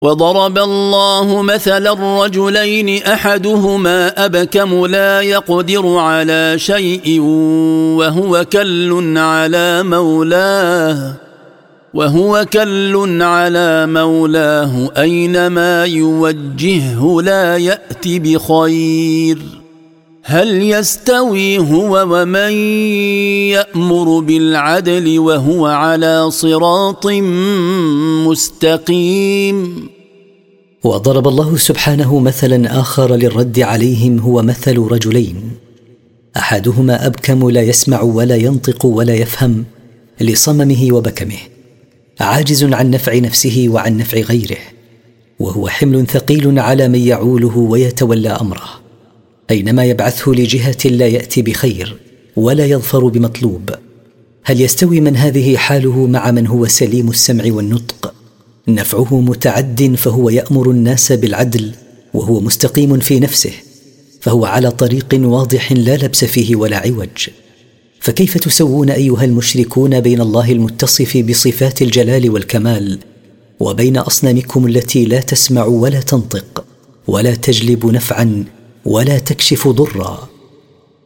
وضرب الله مثلا رجلين أحدهما أبكم لا يقدر على شيء وهو كل على مولاه أينما يوجهه لا يأتي بخير هل يستوي هو ومن يأمر بالعدل وهو على صراط مستقيم. وضرب الله سبحانه مثلا آخر للرد عليهم هو مثل رجلين أحدهما أبكم لا يسمع ولا ينطق ولا يفهم لصممه وبكمه، عاجز عن نفع نفسه وعن نفع غيره، وهو حمل ثقيل على من يعوله ويتولى أمره، أينما يبعثه لجهة لا يأتي بخير ولا يظفر بمطلوب. هل يستوي من هذه حاله مع من هو سليم السمع والنطق، نفعه متعد فهو يأمر الناس بالعدل وهو مستقيم في نفسه، فهو على طريق واضح لا لبس فيه ولا عوج؟ فكيف تسوون أيها المشركون بين الله المتصف بصفات الجلال والكمال وبين أصنامكم التي لا تسمع ولا تنطق ولا تجلب نفعا ولا تكشف ضرا؟